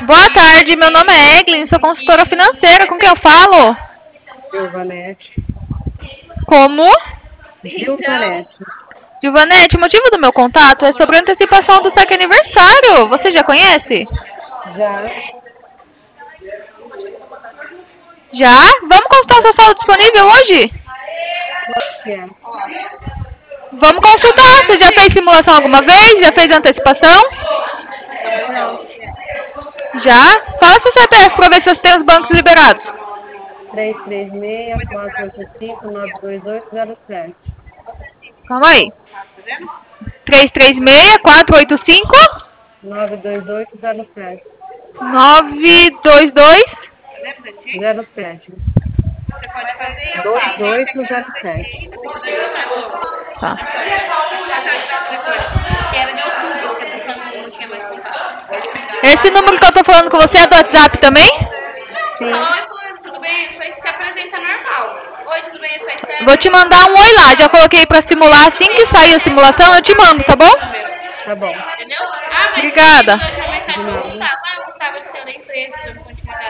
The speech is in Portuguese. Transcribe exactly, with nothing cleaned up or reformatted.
Boa tarde, meu nome é Eglin, sou consultora financeira. Com quem eu falo? Gilvanete. Como? Gilvanete. Gilvanete, o motivo do meu contato é sobre a antecipação do saque aniversário. Você já conhece? Já, Já? Vamos consultar já, sua sala disponível hoje? quanto que é? Vamos consultar. Você já fez simulação alguma vez? Já fez antecipação? Já, Já? Fala seu C P F para ver se você tem os bancos liberados. três três seis, quatro oito cinco, nove dois oito zero sete. Calma aí. três três seis, quatro oito cinco, nove dois oito zero sete. nove dois dois. zero sete. dois oito zero sete. Tá. Esse número que eu tô falando com você é do WhatsApp também? Sim, Oi, fulano, tudo bem? Só se apresenta normal. Oi, tudo bem? Eu sou a Esther. Vou te mandar um oi lá. Já coloquei pra simular. Assim que sair a simulação, eu te mando, tá bom? tá bom. Entendeu? Ah, mas Obrigada. você mandou já mensagem De pro nada. Gustavo. Ah, o Gustavo é do seu da empresa, dando continuidade.